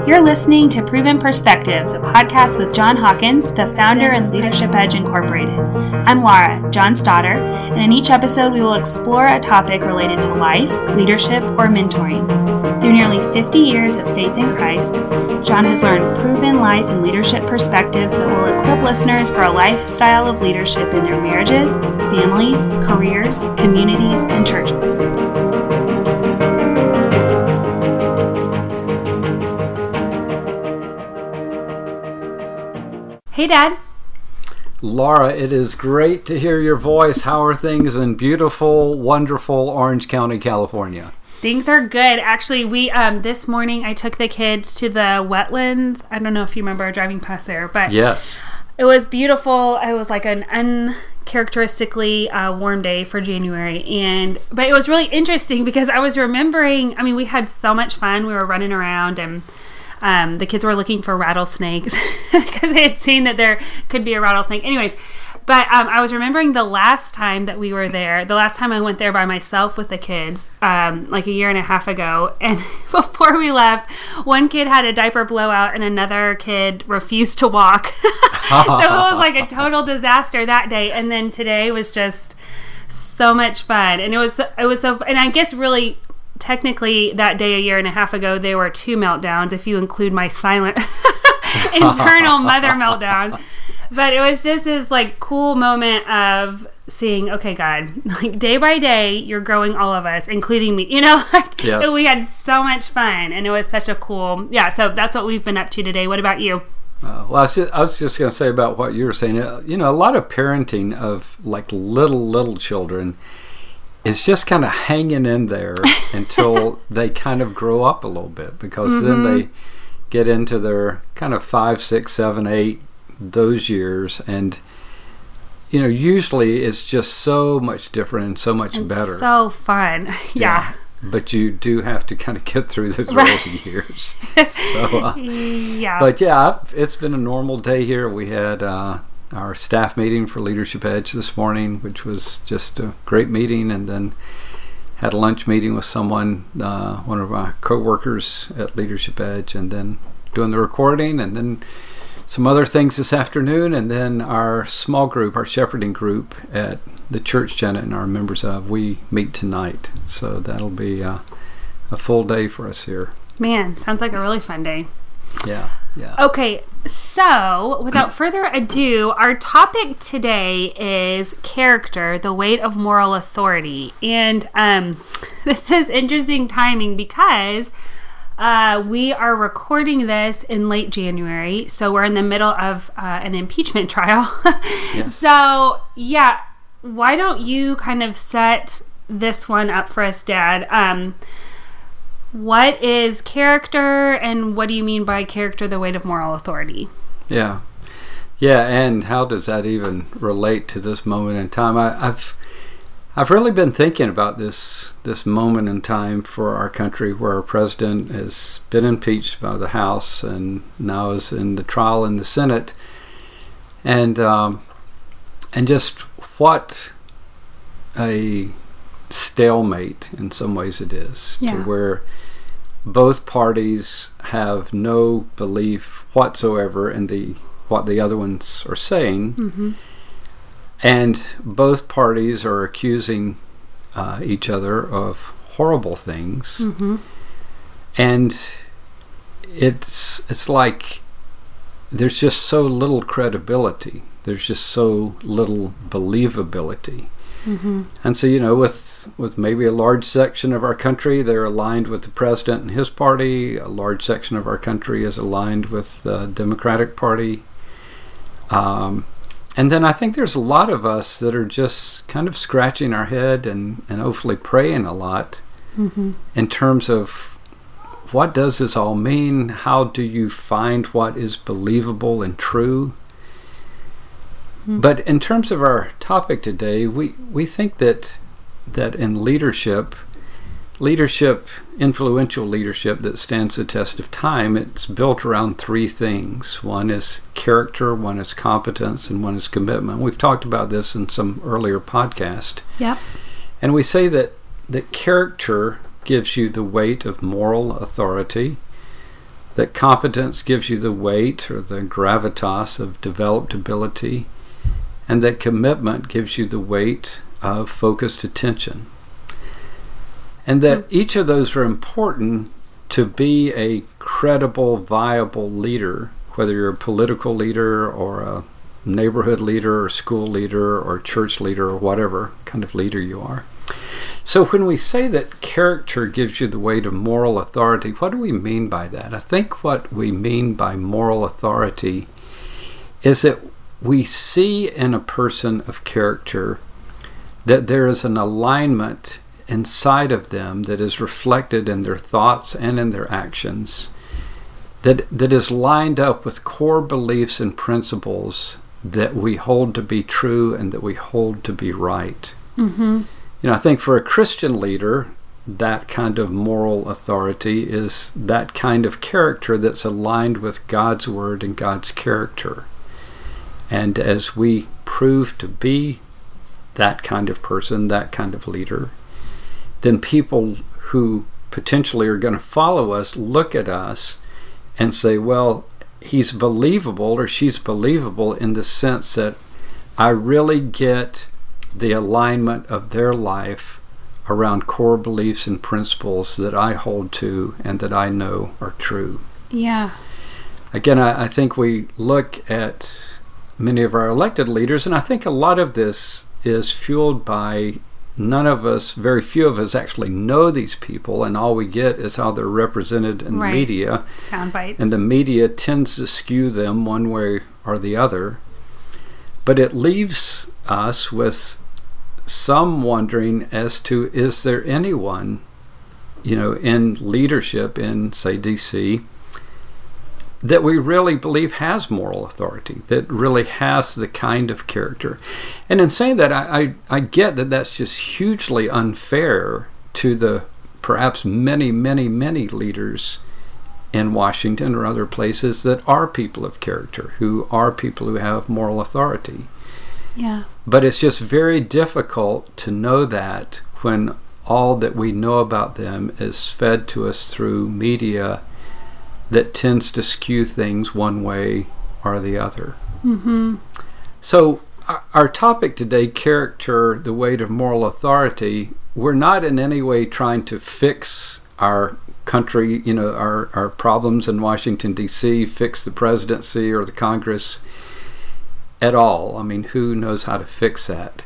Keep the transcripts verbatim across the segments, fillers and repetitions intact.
You're listening to Proven Perspectives, a podcast with John Hawkins, the founder of Leadership Edge Incorporated. I'm Laura, John's daughter, and in each episode we will explore a topic related to life, leadership, or mentoring. Through nearly fifty years of faith in Christ, John has learned proven life and leadership perspectives that will equip listeners for a lifestyle of leadership in their marriages, families, careers, communities, and churches. Hey, Dad. Laura, it is great to hear your voice. How are things in beautiful, wonderful Orange County, California? Things are good. Actually, we um, this morning I took the kids to the wetlands. I don't know if you remember driving past there, but yes, it was beautiful. It was like an uncharacteristically uh, warm day for January, and but it was really interesting because I was remembering. I mean, we had so much fun. We were running around and. Um, the kids were looking for rattlesnakes because they had seen that there could be a rattlesnake. Anyways, but um, I was remembering the last time that we were there, the last time I went there by myself with the kids, um, like a year and a half ago. And before we left, one kid had a diaper blowout and another kid refused to walk. So it was like a total disaster that day. And then today was just so much fun. And it was, it was so, and I guess really, technically that day a year and a half ago there were two meltdowns if you include my silent internal mother meltdown, but it was just this like cool moment of seeing, okay, God, like day by day you're growing all of us, including me, you know. Like, yes. We had so much fun and it was such a cool, yeah, so that's what we've been up to today. What about you? Uh, well, I was just, I was just going to say about what you were saying. You know, a lot of parenting of like little little children, it's just kind of hanging in there until they kind of grow up a little bit, because mm-hmm. then they get into their kind of five, six, seven, eight, those years. And, you know, usually it's just so much different and so much it's better. So fun. Yeah. yeah. But you do have to kind of get through those right. early years. So, uh, yeah. But yeah, it's been a normal day here. We had uh, our staff meeting for Leadership Edge this morning, which was just a great meeting, and then had a lunch meeting with someone, uh, one of our co-workers at Leadership Edge, and then doing the recording, and then some other things this afternoon, and then our small group, our shepherding group at the church Janet and our members of, we meet tonight. So that'll be uh, a full day for us here. Man, sounds like a really fun day. Yeah, yeah. Okay, so without further ado, our topic today is character, the weight of moral authority. And um, this is interesting timing because uh, we are recording this in late January, so we're in the middle of uh, an impeachment trial. Yes. So, yeah, why don't you kind of set this one up for us, Dad? Um What is character, and what do you mean by character, the weight of moral authority? Yeah. Yeah, and how does that even relate to this moment in time? I, I've I've really been thinking about this this moment in time for our country, where our president has been impeached by the House and now is in the trial in the Senate, and um, and just what a stalemate in some ways it is, yeah. to where both parties have no belief whatsoever in the what the other ones are saying, mm-hmm. and both parties are accusing uh, each other of horrible things, mm-hmm. and it's it's like there's just so little credibility. There's just so little believability. Mm-hmm. And so, you know, with with maybe a large section of our country, they're aligned with the president and his party. A large section of our country is aligned with the Democratic Party. Um, and then I think there's a lot of us that are just kind of scratching our head and, and hopefully praying a lot, mm-hmm. in terms of what does this all mean? How do you find what is believable and true? But in terms of our topic today, we, we think that that in leadership, leadership, influential leadership that stands the test of time, it's built around three things. One is character, one is competence, and one is commitment. We've talked about this in some earlier podcast. Yep. And we say that, that character gives you the weight of moral authority. that competence gives you the weight or the gravitas of developed ability, and that commitment gives you the weight of focused attention. And that each of those are important to be a credible, viable leader, whether you're a political leader or a neighborhood leader or school leader or church leader or whatever kind of leader you are. So when we say that character gives you the weight of moral authority, what do we mean by that? I think what we mean by moral authority is that we see in a person of character that there is an alignment inside of them that is reflected in their thoughts and in their actions, that that is lined up with core beliefs and principles that we hold to be true and that we hold to be right. Mm-hmm. You know, I think for a Christian leader, that kind of moral authority is that kind of character that's aligned with God's word and God's character. And as we prove to be that kind of person, that kind of leader, then people who potentially are going to follow us look at us and say, well, he's believable or she's believable in the sense that I really get the alignment of their life around core beliefs and principles that I hold to and that I know are true. Yeah. Again, I, I think we look at many of our elected leaders, and I think a lot of this is fueled by none of us, very few of us actually know these people, and all we get is how they're represented in right. the media. Sound bites. And the media tends to skew them one way or the other. But it leaves us with some wondering as to, is there anyone, you know, in leadership in, say, D C, that we really believe has moral authority, that really has the kind of character. And in saying that, I, I, I get that that's just hugely unfair to the perhaps many, many, many leaders in Washington or other places that are people of character, who are people who have moral authority. Yeah. But it's just very difficult to know that when all that we know about them is fed to us through media that tends to skew things one way or the other. Mm-hmm. So our, our topic today, character, the weight of moral authority, we're not in any way trying to fix our country, you know, our, our problems in Washington, D C, fix the presidency or the Congress at all. I mean, who knows how to fix that?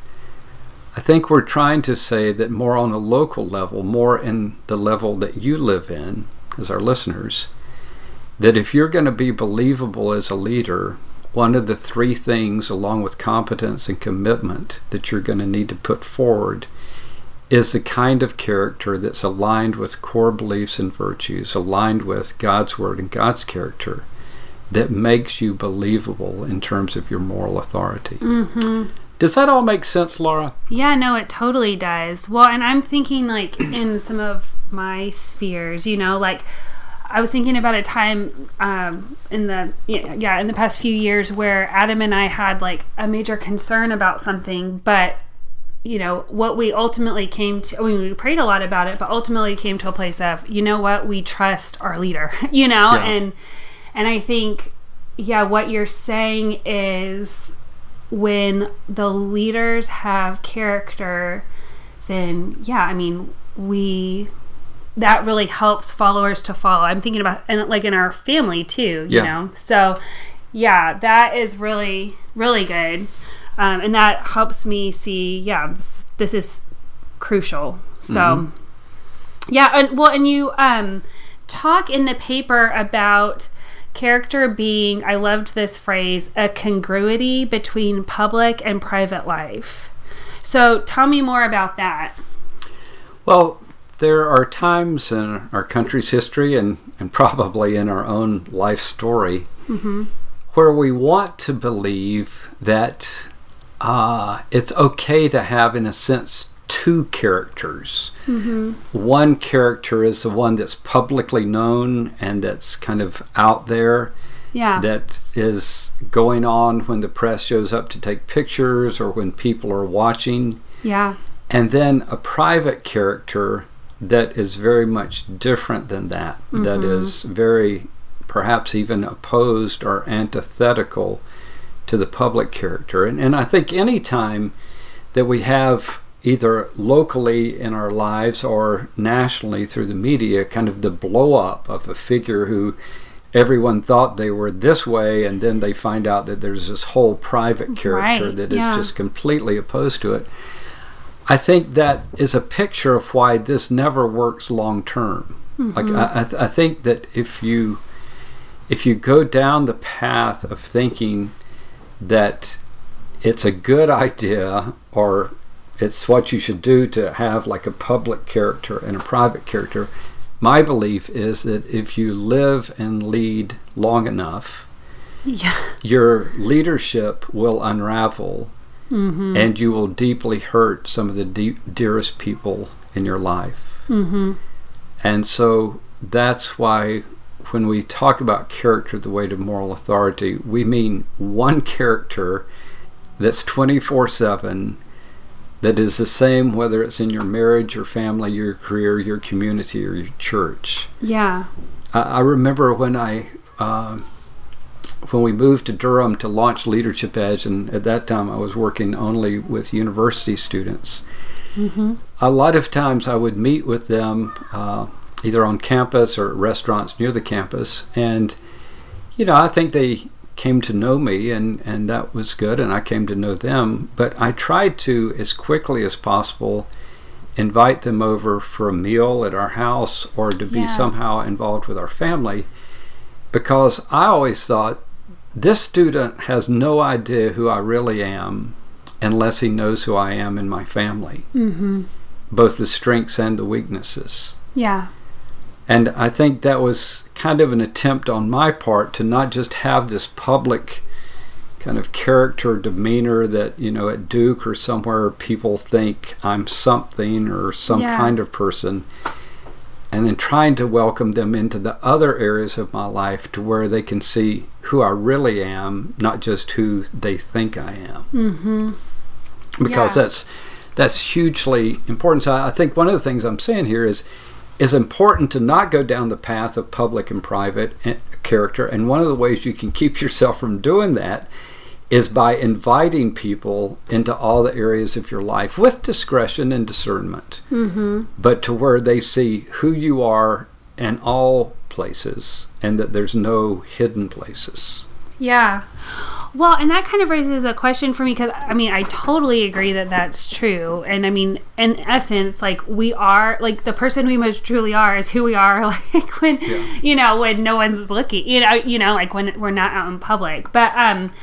I think we're trying to say that more on a local level, more in the level that you live in as our listeners, that if you're going to be believable as a leader, one of the three things, along with competence and commitment, that you're going to need to put forward is the kind of character that's aligned with core beliefs and virtues, aligned with God's word and God's character, that makes you believable in terms of your moral authority. Mm-hmm. Does that all make sense, Laura? Yeah, no, it totally does. Well, and I'm thinking, like, in some of my spheres, you know, like, I was thinking about a time um, in the yeah in the past few years where Adam and I had like a major concern about something, but you know what we ultimately came to. I mean, we prayed a lot about it, but ultimately came to a place of, you know what, we trust our leader. you know, yeah. and and I think yeah, what you're saying is when the leaders have character, then yeah, I mean we. That really helps followers to follow. I'm thinking about, and like in our family too, you yeah. know? So yeah, that is really, really good. Um, and that helps me see, yeah, this, this is crucial. So mm-hmm. yeah. And well, and you, um, talk in the paper about character being, I loved this phrase, a congruity between public and private life. So tell me more about that. Well, there are times in our country's history and, and probably in our own life story mm-hmm. where we want to believe that uh, it's okay to have, in a sense, two characters. Mm-hmm. One character is the one that's publicly known and that's kind of out there. Yeah. That is going on when the press shows up to take pictures or when people are watching. Yeah. And then a private character that is very much different than that, mm-hmm. that is very perhaps even opposed or antithetical to the public character. And, and I think any time that we have either locally in our lives or nationally through the media kind of the blow up of a figure who everyone thought they were this way, and then they find out that there's this whole private character right. that is yeah. just completely opposed to it. I think that is a picture of why this never works long term. Mm-hmm. Like I, I, th- I think that if you if you go down the path of thinking that it's a good idea or it's what you should do to have like a public character and a private character, my belief is that if you live and lead long enough, yeah. your leadership will unravel. Mm-hmm. And you will deeply hurt some of the deep, dearest people in your life. Mm-hmm. And so that's why when we talk about character, the way to moral authority, we mean one character that's twenty-four seven, that is the same whether it's in your marriage, your family, your career, your community, or your church. Yeah. I, I remember when I... Uh, when we moved to Durham to launch Leadership Edge, and at that time I was working only with university students, mm-hmm. a lot of times I would meet with them uh, either on campus or at restaurants near the campus, and you know, I think they came to know me, and, and that was good, and I came to know them, but I tried to, as quickly as possible, invite them over for a meal at our house or to be yeah. somehow involved with our family, because I always thought, this student has no idea who I really am unless he knows who I am in my family, mm-hmm. both the strengths and the weaknesses. Yeah. And I think that was kind of an attempt on my part to not just have this public kind of character demeanor that, you know, at Duke or somewhere people think I'm something or some yeah. kind of person, and then trying to welcome them into the other areas of my life to where they can see who I really am, not just who they think I am. Mm-hmm. Because yeah. that's that's hugely important. So I think one of the things I'm saying here is it's important to not go down the path of public and private character. And one of the ways you can keep yourself from doing that is by inviting people into all the areas of your life with discretion and discernment, mm-hmm. but to where they see who you are in all places and that there's no hidden places. Yeah. Well, and that kind of raises a question for me, because, I mean, I totally agree that that's true. And, I mean, in essence, like, we are, like, the person we most truly are is who we are, like, when, yeah. you know, when no one's looking, you know, you know, like, when we're not out in public. But, um...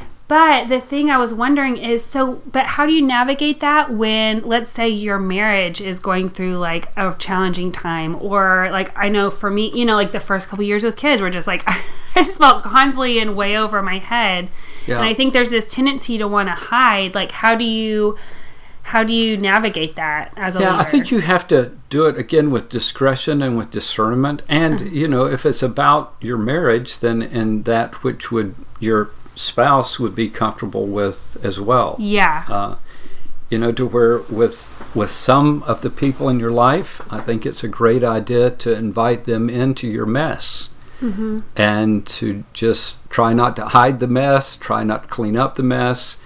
But the thing I was wondering is, so, but how do you navigate that when, let's say, your marriage is going through, like, a challenging time? Or, like, I know for me, you know, like, the first couple years with kids were just, like, I just felt constantly in way over my head. Yeah. And I think there's this tendency to want to hide. Like, how do you, how do you navigate that as a yeah, leader? I think you have to do it, again, with discretion and with discernment. And, mm-hmm. you know, if it's about your marriage, then in that which would your spouse would be comfortable with as well. Yeah. Uh, you know, to where with with some of the people in your life, I think it's a great idea to invite them into your mess. Mm-hmm. And to just try not to hide the mess, try not to clean up the mess,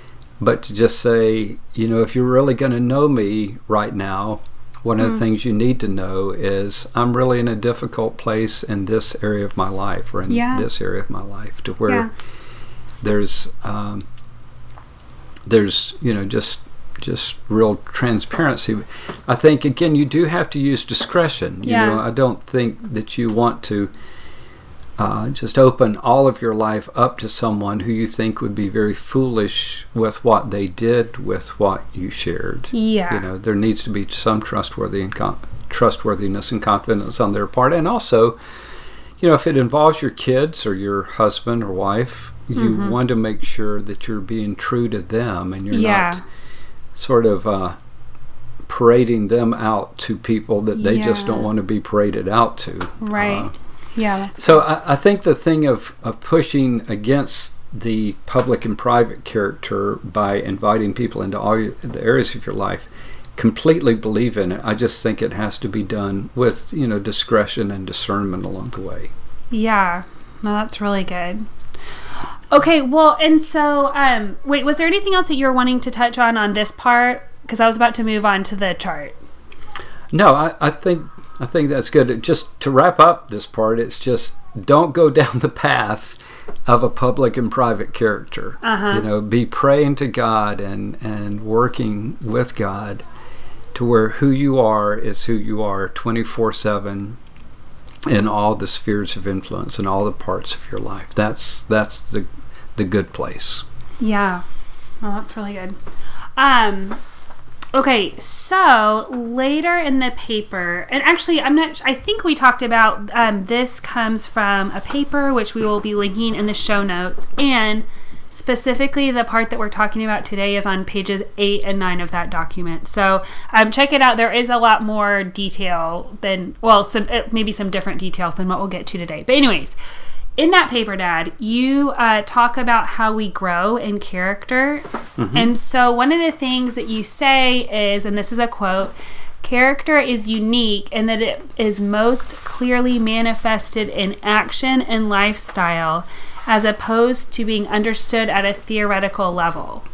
but to just say, you know, if you're really going to know me right now, one of mm. the things you need to know is I'm really in a difficult place in this area of my life, or in yeah. this area of my life, to where yeah. there's um, there's you know just just real transparency. I think, again, you do have to use discretion. You yeah. know, I don't think that you want to uh, just open all of your life up to someone who you think would be very foolish with what they did with what you shared. Yeah. You know, there needs to be some trustworthy and con- trustworthiness and confidence on their part. And also, you know, if it involves your kids or your husband or wife, you mm-hmm. want to make sure that you're being true to them and you're yeah. not sort of uh, parading them out to people that they yeah. just don't want to be paraded out to. Right. Uh, yeah. So I, I think the thing of, of pushing against the public and private character by inviting people into all your, the areas of your life, completely believe in it. I just think it has to be done with, you know, discretion and discernment along the way. Yeah. No, that's really good. Okay, well, and so, um, wait, was there anything else that you were wanting to touch on on this part? Because I was about to move on to the chart. No, I, I think I think that's good. Just to wrap up this part, it's just don't go down the path of a public and private character. Uh-huh. You know, be praying to God and, and working with God to where who you are is who you are twenty-four seven in all the spheres of influence and all the parts of your life. That's that's the the good place. Yeah. Oh, that's really good. Um, okay, so later in the paper, and actually I'm not, I think we talked about, um, this comes from a paper which we will be linking in the show notes, and specifically the part that we're talking about today is on pages eight and nine of that document. So um, check it out. There is a lot more detail than, well, some uh, maybe some different details than what we'll get to today. But anyways, in that paper, Dad, you uh, talk about how we grow in character. Mm-hmm. And so one of the things that you say is, and this is a quote, character is unique in that it is most clearly manifested in action and lifestyle as opposed to being understood at a theoretical level.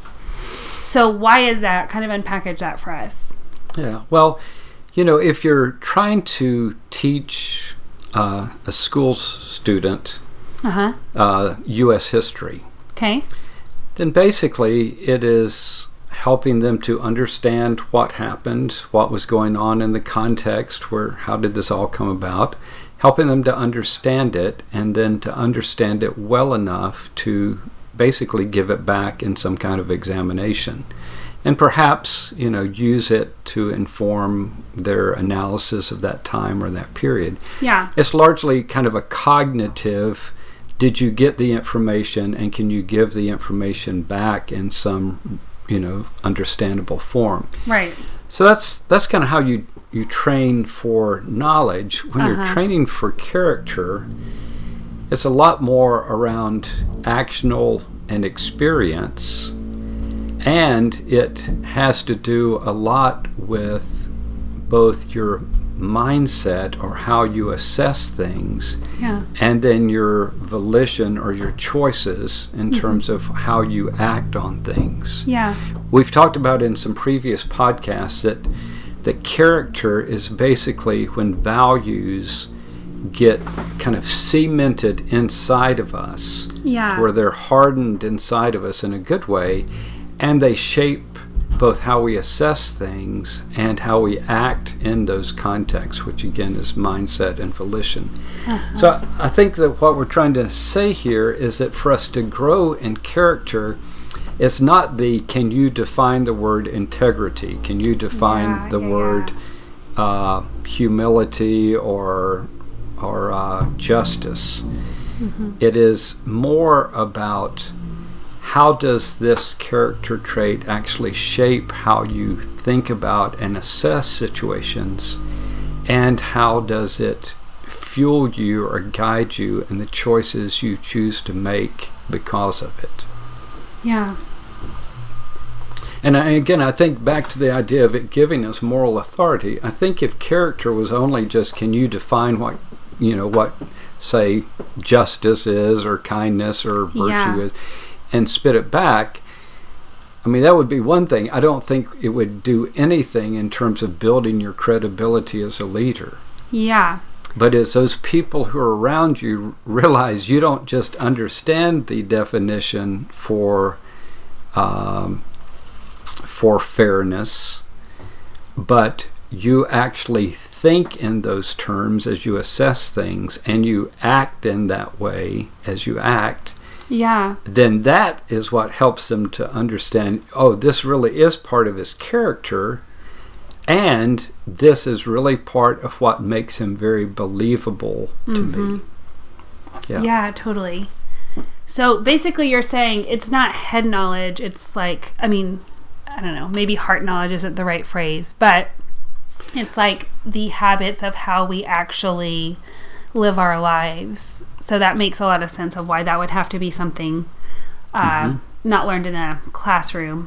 So why is that? Kind of unpackage that for us. Yeah, well, you know, if you're trying to teach uh, a school student Uh-huh. uh, U S history, Okay. then basically it is helping them to understand what happened, what was going on in the context, where how did this all come about, helping them to understand it, and then to understand it well enough to basically give it back in some kind of examination. And perhaps, you know, use it to inform their analysis of that time or that period. Yeah. It's largely kind of a cognitive, did you get the information and can you give the information back in some, you know, understandable form? Right. So that's that's kind of how you, you train for knowledge. When Uh-huh. you're training for character, it's a lot more around actional and experience, and it has to do a lot with both your mindset or how you assess things, Yeah. and then your volition or your choices in Mm-hmm. terms of how you act on things. Yeah. We've talked about in some previous podcasts that that character is basically when values get kind of cemented inside of us, Yeah. where they're hardened inside of us in a good way, and they shape both how we assess things and how we act in those contexts, which again is mindset and volition. Uh-huh. So I think that what we're trying to say here is that for us to grow in character, it's not the, can you define the word integrity? Can you define Yeah, the yeah, word uh, humility or, or uh, justice? Mm-hmm. It is more about how does this character trait actually shape how you think about and assess situations, and how does it fuel you or guide you in the choices you choose to make because of it. Yeah. And I, again, I think back to the idea of it giving us moral authority. I think if character was only just, can you define what, you know, what, say, justice is or kindness or virtue Yeah. is, and spit it back, I mean, that would be one thing. I don't think it would do anything in terms of building your credibility as a leader. Yeah. But as those people who are around you realize you don't just understand the definition for um, for fairness, but you actually think in those terms as you assess things, and you act in that way as you act, Yeah. then that is what helps them to understand, oh, this really is part of his character, and this is really part of what makes him very believable to Mm-hmm. me. Yeah. Yeah, totally. So basically you're saying it's not head knowledge, it's like, I mean, I don't know, maybe heart knowledge isn't the right phrase, but it's like the habits of how we actually live our lives. So that makes a lot of sense of why that would have to be something uh, Mm-hmm. not learned in a classroom.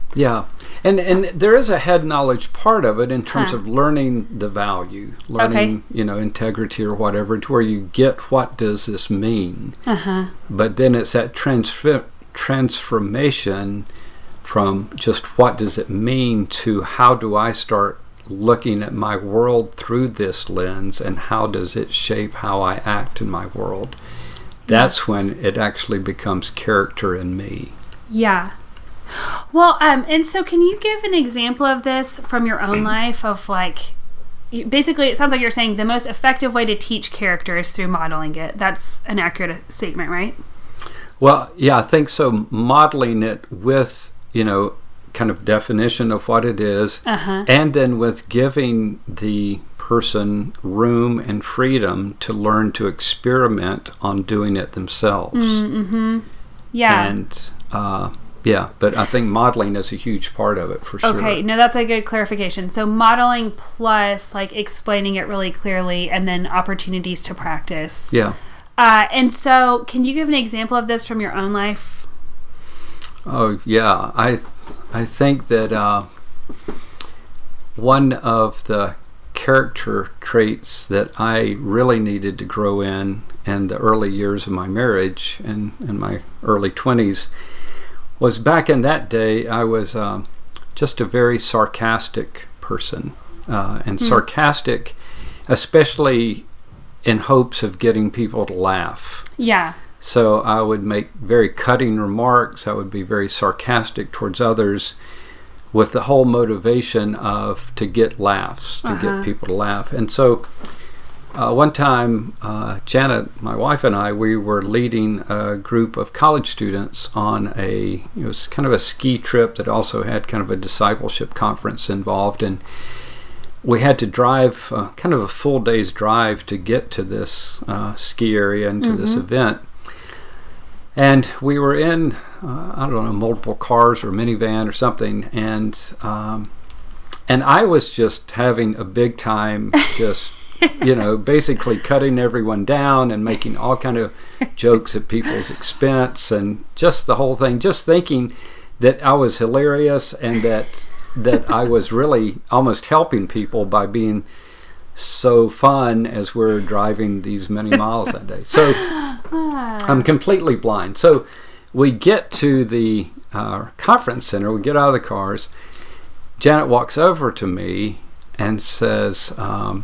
Yeah. And and there is a head knowledge part of it in terms Huh. of learning the value, learning, you know, integrity or whatever, to where you get what does this mean. Uh-huh. But then it's that transfer, transformation from just what does it mean to how do I start looking at my world through this lens, and how does it shape how I act in my world. That's when it actually becomes character in me. Yeah. Well, um, and so can you give an example of this from your own life of like, you- basically it sounds like you're saying the most effective way to teach character is through modeling it. That's an accurate statement, right? Well, yeah, I think so. Modeling it with, you know, kind of definition of what it is, Uh-huh. and then with giving the person room and freedom to learn to experiment on doing it themselves. Mm-hmm. Yeah. And uh, yeah, but I think modeling is a huge part of it for sure. Okay, no, that's a good clarification. So modeling plus like explaining it really clearly, and then opportunities to practice. Yeah. Uh, and so can you give an example of this from your own life? Oh yeah, I I think that uh, one of the character traits that I really needed to grow in in the early years of my marriage and in my early twenties was back in that day I was um, just a very sarcastic person, uh, and Hmm. sarcastic especially in hopes of getting people to laugh. Yeah. So I would make very cutting remarks. I would be very sarcastic towards others with the whole motivation of to get laughs, to Uh-huh. get people to laugh. And so uh, one time, uh, Janet, my wife, and I, we were leading a group of college students on a, it was kind of a ski trip that also had kind of a discipleship conference involved. And we had to drive uh, kind of a full day's drive to get to this uh, ski area and to this Mhm. event. And we were in, uh, I don't know, multiple cars or minivan or something. And um, and I was just having a big time, just, you know, basically cutting everyone down and making all kind of jokes at people's expense and just the whole thing, just thinking that I was hilarious and that that I was really almost helping people by being so fun as we're driving these many miles that day. So I'm completely blind. So we get to the uh, conference center, we get out of the cars. Janet walks over to me and says, um,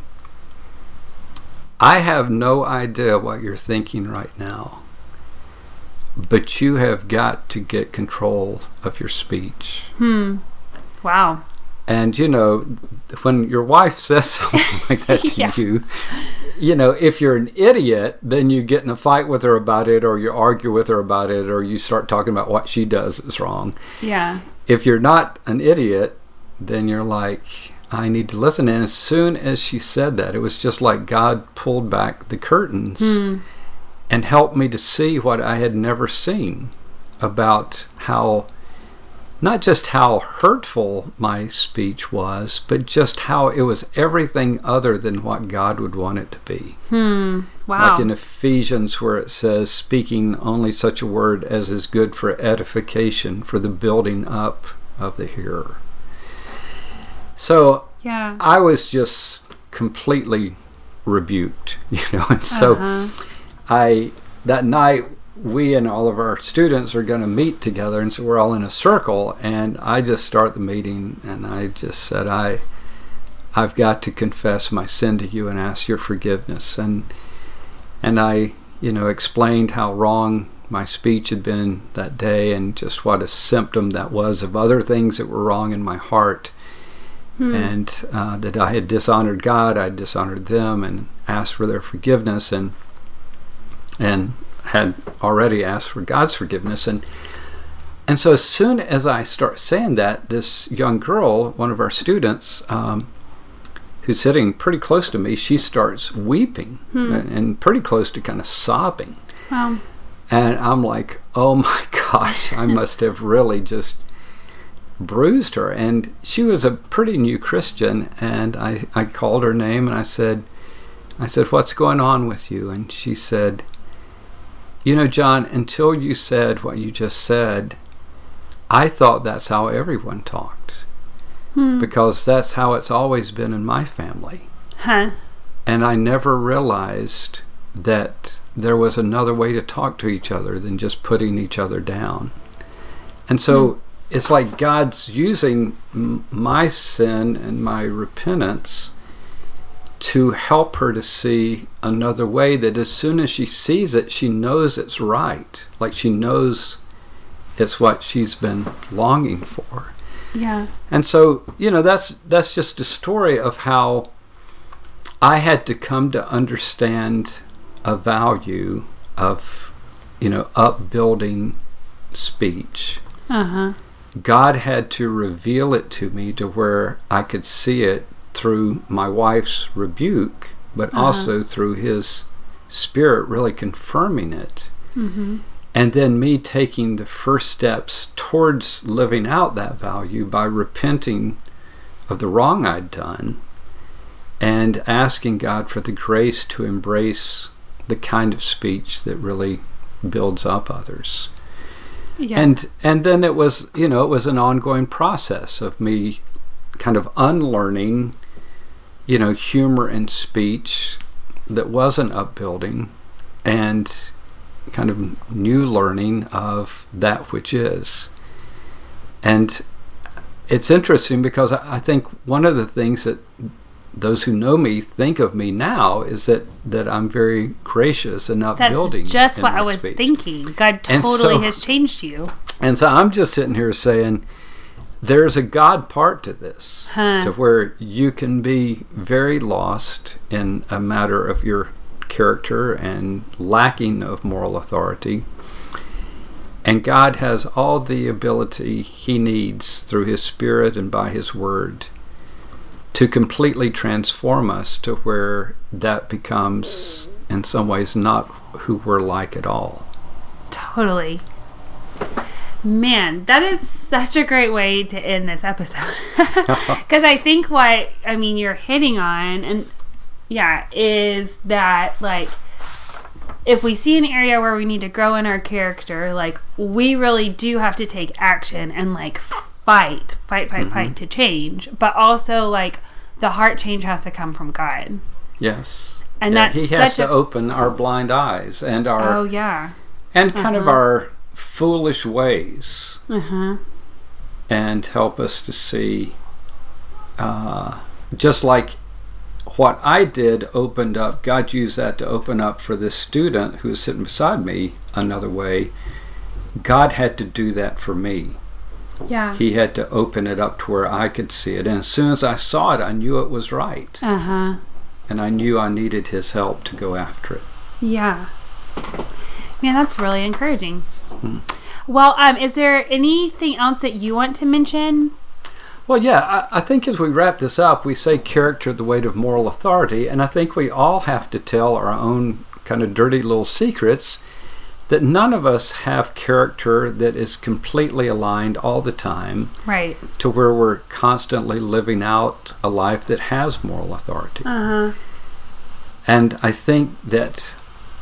I have no idea what you're thinking right now, but you have got to get control of your speech. Hmm. Wow. And, you know, when your wife says something like that to Yeah. you, you know, if you're an idiot, then you get in a fight with her about it, or you argue with her about it, or you start talking about what she does is wrong. Yeah. If you're not an idiot, then you're like, I need to listen. And as soon as she said that, it was just like God pulled back the curtains Hmm. and helped me to see what I had never seen about how, not just how hurtful my speech was, but just how it was everything other than what God would want it to be. Hmm. Wow. Like in Ephesians, where it says, speaking only such a word as is good for edification, for the building up of the hearer. So Yeah. I was just completely rebuked, you know, and so Uh-huh. I, that night, we and all of our students are going to meet together, and so we're all in a circle, and I just start the meeting, and I just said, I, I've got to confess my sin to you and ask your forgiveness. And and I, you know, explained how wrong my speech had been that day, and just what a symptom that was of other things that were wrong in my heart. Hmm. And uh, that I had dishonored God, I had dishonored them, and asked for their forgiveness, and and had already asked for God's forgiveness. And and so as soon as I start saying that, this young girl, one of our students, um, who's sitting pretty close to me, she starts weeping Hmm. and, and pretty close to kind of sobbing. Wow. And I'm like, oh my gosh, I must have really just bruised her. And she was a pretty new Christian, and I, I called her name and I said, I said, what's going on with you? And she said, you know, John, until you said what you just said, I thought that's how everyone talked. Hmm. Because that's how it's always been in my family. Huh. And I never realized that there was another way to talk to each other than just putting each other down. And so hmm. it's like God's using m- my sin and my repentance to help her to see another way, that as soon as she sees it, she knows it's right. Like she knows it's what she's been longing for. Yeah. And so, you know, that's that's just a story of how I had to come to understand a value of, you know, upbuilding speech. Uh-huh. God had to reveal it to me to where I could see it through my wife's rebuke, but uh-huh. also through his Spirit really confirming it. Mm-hmm. And then me taking the first steps towards living out that value by repenting of the wrong I'd done and asking God for the grace to embrace the kind of speech that really builds up others. Yeah. And and then it was, you know, it was an ongoing process of me kind of unlearning, you know, humor in speech that wasn't upbuilding, and kind of new learning of that which is. And it's interesting because I think one of the things that those who know me think of me now is that, that I'm very gracious and upbuilding. That's just in what my I was speech. thinking. God And totally so- has changed you. And so I'm just sitting here saying, there's a God part to this, Huh. to where you can be very lost in a matter of your character and lacking of moral authority. And God has all the ability he needs through his Spirit and by his word to completely transform us to where that becomes, in some ways, not who we're like at all. Totally. Man, that is such a great way to end this episode. Because I think what, I mean, you're hitting on, and yeah, is that, like, if we see an area where we need to grow in our character, like, we really do have to take action and, like, fight, fight, fight, Mm-hmm. fight to change. But also, like, the heart change has to come from God. Yes. And Yeah, that's he has such to a... open our blind eyes and our Oh, yeah. and kind of Uh-huh. our foolish ways, Uh-huh. and help us to see, uh, just like what I did opened up, God used that to open up for this student who was sitting beside me another way. God had to do that for me. Yeah. He had to open it up to where I could see it. And as soon as I saw it, I knew it was right. Uh-huh. And I knew I needed his help to go after it. Yeah. Man, that's really encouraging. Hmm. Well, um, is there anything else that you want to mention? Well, yeah, I, I think as we wrap this up, we say character, the weight of moral authority, and I think we all have to tell our own kind of dirty little secrets, that none of us have character that is completely aligned all the time, Right. to where we're constantly living out a life that has moral authority. Uh-huh. And I think that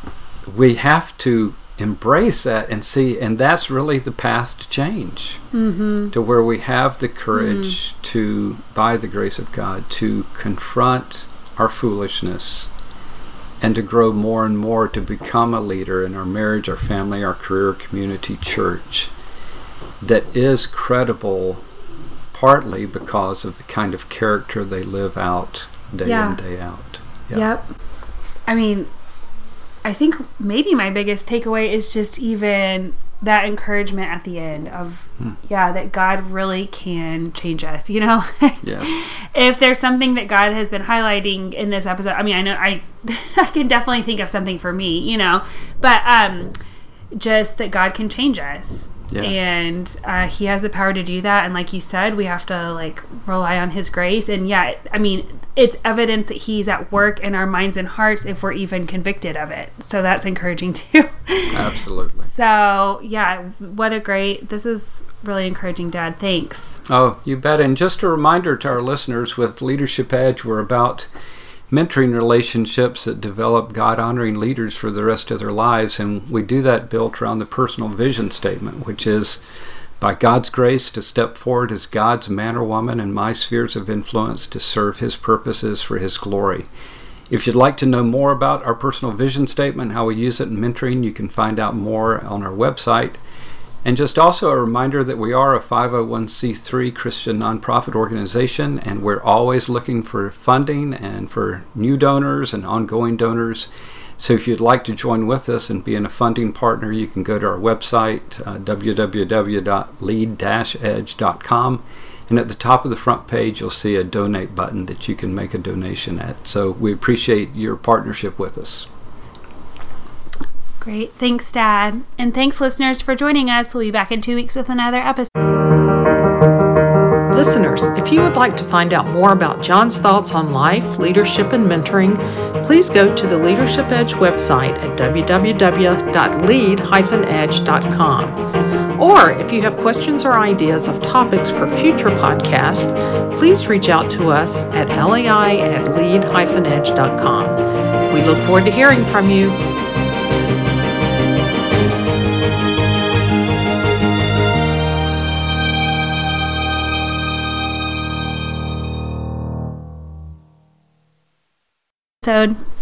we have to embrace that and see, and that's really the path to change. Mm-hmm. To where we have the courage mm. to, by the grace of God, to confront our foolishness and to grow more and more to become a leader in our marriage, our family, our career, community, church that is credible, partly because of the kind of character they live out day Yeah. in, day out. Yeah. Yep. I mean, I think maybe my biggest takeaway is just even that encouragement at the end of, hmm. yeah, that God really can change us, you know? Yes. If there's something that God has been highlighting in this episode, I mean, I know I I can definitely think of something for me, you know, but um, just that God can change us. Yes. And uh, he has the power to do that. And like you said, we have to like rely on his grace. And yeah, I mean, it's evidence that he's at work in our minds and hearts if we're even convicted of it. So that's encouraging too. Absolutely. So yeah, what a great, this is really encouraging, Dad. Thanks. Oh, you bet. And just a reminder to our listeners, with Leadership Edge, we're about mentoring relationships that develop God-honoring leaders for the rest of their lives. And we do that built around the personal vision statement, which is by God's grace, to step forward as God's man or woman in my spheres of influence to serve His purposes for His glory. If you'd like to know more about our personal vision statement, how we use it in mentoring, you can find out more on our website. And just also a reminder that we are a five oh one c three Christian nonprofit organization, and we're always looking for funding and for new donors and ongoing donors. So if you'd like to join with us and be in a funding partner, you can go to our website, uh, w w w dot lead dash edge dot com. And at the top of the front page, you'll see a donate button that you can make a donation at. So we appreciate your partnership with us. Great. Thanks, Dad. And thanks, listeners, for joining us. We'll be back in two weeks with another episode. Listeners, if you would like to find out more about John's thoughts on life, leadership, and mentoring, please go to the Leadership Edge website at w w w dot lead dash edge dot com. Or if you have questions or ideas of topics for future podcasts, please reach out to us at lai at lead dash edge dot com. We look forward to hearing from you. Episode.